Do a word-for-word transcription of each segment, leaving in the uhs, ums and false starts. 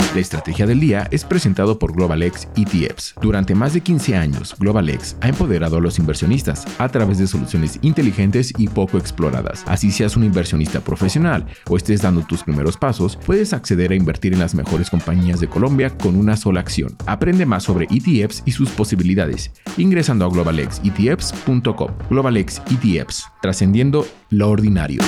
La estrategia del día es presentado por GlobalX E T Fs. Durante más de quince años, GlobalX ha empoderado a los inversionistas a través de soluciones inteligentes y poco exploradas. Así seas un inversionista profesional o estés dando tus primeros pasos, puedes acceder a invertir en las mejores compañías de Colombia con una sola acción. Aprende más sobre E T Fs y sus posibilidades ingresando a global x e t f s punto com. GlobalX E T Fs, trascendiendo lo ordinario.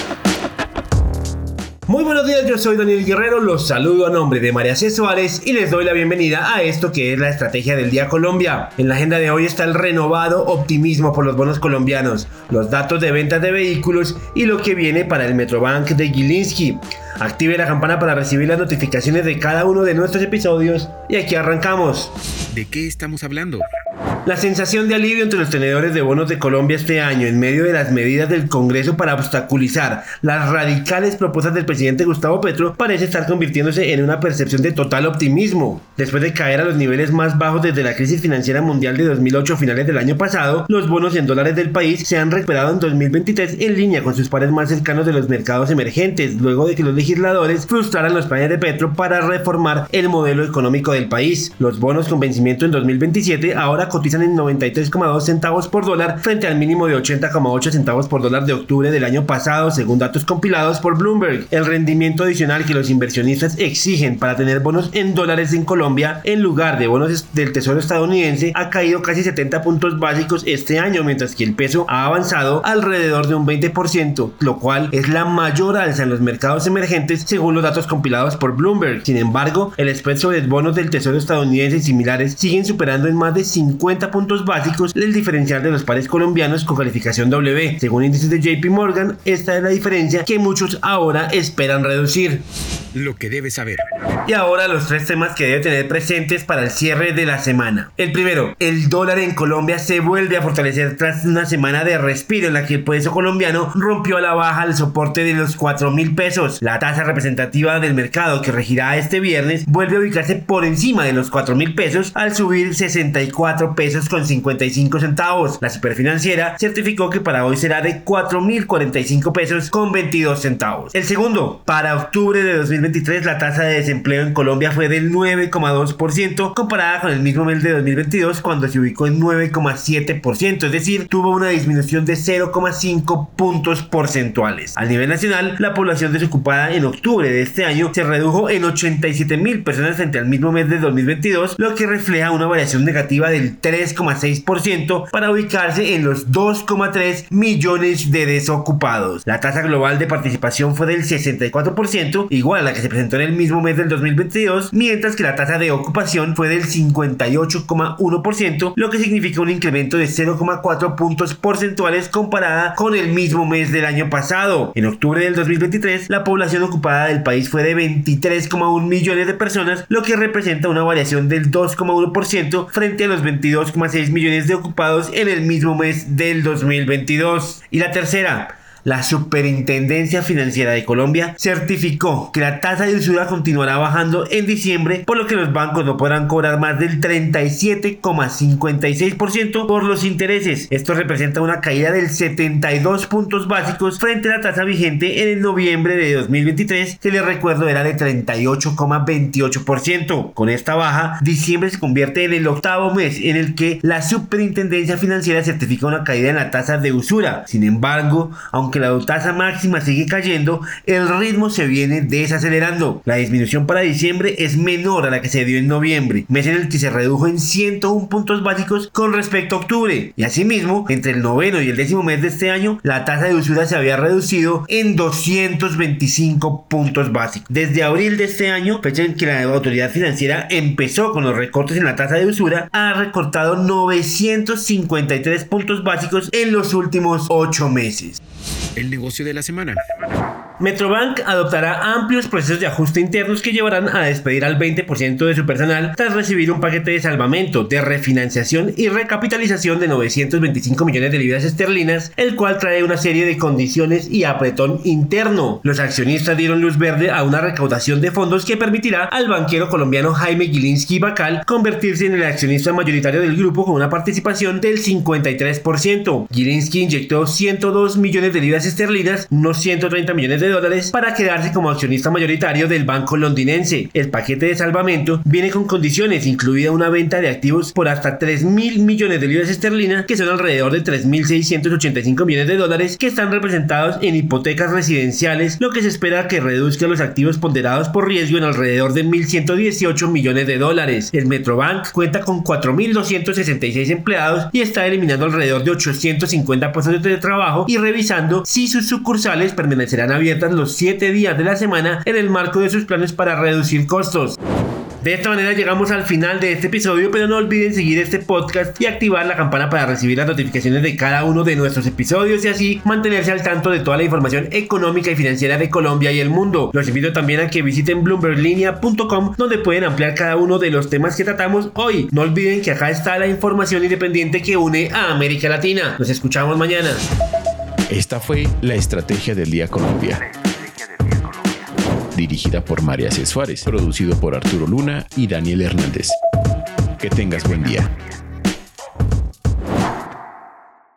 Muy buenos días, yo soy Daniel Guerrero, los saludo a nombre de María C. Suárez y les doy la bienvenida a esto que es la Estrategia del Día Colombia. En la agenda de hoy está el renovado optimismo por los bonos colombianos, los datos de ventas de vehículos y lo que viene para el Metrobank de Gilinski. Active la campana para recibir las notificaciones de cada uno de nuestros episodios y aquí arrancamos. ¿De qué estamos hablando? La sensación de alivio entre los tenedores de bonos de Colombia este año en medio de las medidas del Congreso para obstaculizar las radicales propuestas del presidente Gustavo Petro parece estar convirtiéndose en una percepción de total optimismo. Después de caer a los niveles más bajos desde la crisis financiera mundial de dos mil ocho a finales del año pasado, los bonos en dólares del país se han recuperado en dos mil veintitrés en línea con sus pares más cercanos de los mercados emergentes, luego de que los legisladores frustraran los planes de Petro para reformar el modelo económico del país. Los bonos con vencimiento en dos mil veintisiete ahora cotizan en noventa y tres coma dos centavos por dólar frente al mínimo de ochenta coma ocho centavos por dólar de octubre del año pasado, según datos compilados por Bloomberg. El rendimiento adicional que los inversionistas exigen para tener bonos en dólares en Colombia en lugar de bonos del Tesoro estadounidense ha caído casi setenta puntos básicos este año, mientras que el peso ha avanzado alrededor de un veinte por ciento, lo cual es la mayor alza en los mercados emergentes según los datos compilados por Bloomberg. Sin embargo, el spread sobre bonos del Tesoro estadounidense y similares siguen superando en más de cincuenta puntos básicos el diferencial de los pares colombianos con calificación W. Según índices de J P Morgan, esta es la diferencia que muchos ahora esperan reducir. Lo que debes saber. Y ahora los tres temas que debe tener presentes para el cierre de la semana. El primero, el dólar en Colombia se vuelve a fortalecer tras una semana de respiro en la que el peso colombiano rompió a la baja el soporte de los cuatro mil pesos. La tasa representativa del mercado que regirá este viernes vuelve a ubicarse por encima de los cuatro mil pesos al subir sesenta y cuatro pesos con cincuenta y cinco centavos. La superfinanciera certificó que para hoy será de cuatro mil cuarenta y cinco pesos con veintidós centavos. El segundo, para octubre de dos mil veintitrés la tasa de desempleo en Colombia fue del nueve coma dos por ciento comparada con el mismo mes de dos mil veintidós cuando se ubicó en nueve coma siete por ciento, es decir, tuvo una disminución de cero coma cinco puntos porcentuales. A nivel nacional, la población desocupada en octubre de este año se redujo en ochenta y siete mil personas frente al mismo mes de dos mil veintidós, lo que refleja una variación negativa del tres coma seis por ciento para ubicarse en los dos coma tres millones de desocupados. La tasa global de participación fue del sesenta y cuatro por ciento, igual a la que se presentó en el mismo mes del dos mil veintidós, mientras que la tasa de ocupación fue del cincuenta y ocho coma uno por ciento, lo que significa un incremento de cero coma cuatro puntos porcentuales comparada con el mismo mes del año pasado. En octubre del dos mil veintitrés, la población ocupada del país fue de veintitrés coma uno millones de personas, lo que representa una variación del dos coma uno por ciento frente a los veintidós coma seis millones de ocupados en el mismo mes del dos mil veintidós. Y la tercera, la Superintendencia Financiera de Colombia certificó que la tasa de usura continuará bajando en diciembre, por lo que los bancos no podrán cobrar más del treinta y siete coma cincuenta y seis por ciento por los intereses. Esto representa una caída del setenta y dos puntos básicos frente a la tasa vigente en el noviembre de dos mil veintitrés, que les recuerdo era de treinta y ocho coma veintiocho por ciento. Con esta baja, diciembre se convierte en el octavo mes en el que la Superintendencia Financiera certifica una caída en la tasa de usura. Sin embargo, aunque Aunque la tasa máxima sigue cayendo, el ritmo se viene desacelerando. La disminución para diciembre es menor a la que se dio en noviembre, mes en el que se redujo en ciento uno puntos básicos con respecto a octubre. Y asimismo, entre el noveno y el décimo mes de este año, la tasa de usura se había reducido en doscientos veinticinco puntos básicos. Desde abril de este año, fecha en que la autoridad financiera empezó con los recortes en la tasa de usura, ha recortado novecientos cincuenta y tres puntos básicos en los últimos ocho meses. El negocio de la semana. Metrobank adoptará amplios procesos de ajuste internos que llevarán a despedir al veinte por ciento de su personal tras recibir un paquete de salvamento, de refinanciación y recapitalización de novecientos veinticinco millones de libras esterlinas, el cual trae una serie de condiciones y apretón interno. Los accionistas dieron luz verde a una recaudación de fondos que permitirá al banquero colombiano Jaime Gilinski Bacal convertirse en el accionista mayoritario del grupo con una participación del cincuenta y tres por ciento. Gilinski inyectó ciento dos millones de libras esterlinas, unos ciento treinta millones de dólares para quedarse como accionista mayoritario del banco londinense. El paquete de salvamento viene con condiciones, incluida una venta de activos por hasta tres mil millones de libras esterlinas, que son alrededor de tres mil seiscientos ochenta y cinco millones de dólares, que están representados en hipotecas residenciales, lo que se espera que reduzca los activos ponderados por riesgo en alrededor de mil ciento dieciocho millones de dólares. El Metrobank cuenta con cuatro mil doscientos sesenta y seis empleados y está eliminando alrededor de ochocientos cincuenta puestos de trabajo y revisando si sus sucursales permanecerán abiertas los siete días de la semana en el marco de sus planes para reducir costos. De esta manera llegamos al final de este episodio, pero no olviden seguir este podcast y activar la campana para recibir las notificaciones de cada uno de nuestros episodios y así mantenerse al tanto de toda la información económica y financiera de Colombia y el mundo. Los invito también a que visiten bloomberg linea punto com, donde pueden ampliar cada uno de los temas que tratamos hoy. No olviden que acá está la información independiente que une a América Latina. Nos escuchamos mañana. Esta fue la Estrategia del Día Colombia, dirigida por María C. Suárez, producido por Arturo Luna y Daniel Hernández. Que tengas buen día.